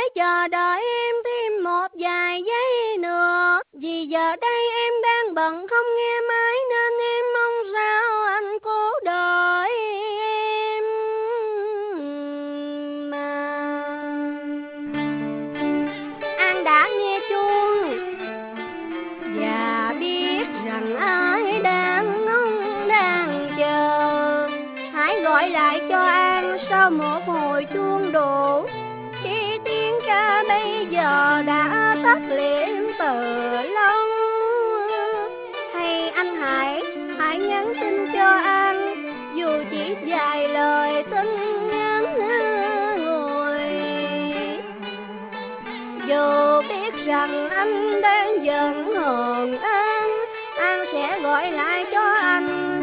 chờ đợi em thêm một vài giây nữa. Vì giờ đây em đang bận không nghe máy nên em mong sao anh cố đợi em mà. An đã nghe chuông và biết rằng ai đang ngóng đang chờ. Hãy gọi lại cho An sau một hồi chuông đổ, khi tiếng ca bây giờ đã tắt liệm từ lâu. Hay anh hãy nhắn tin cho An, dù chỉ vài lời tin nhắn ngồi. Dù biết rằng anh đang giận hờn An sẽ gọi lại cho anh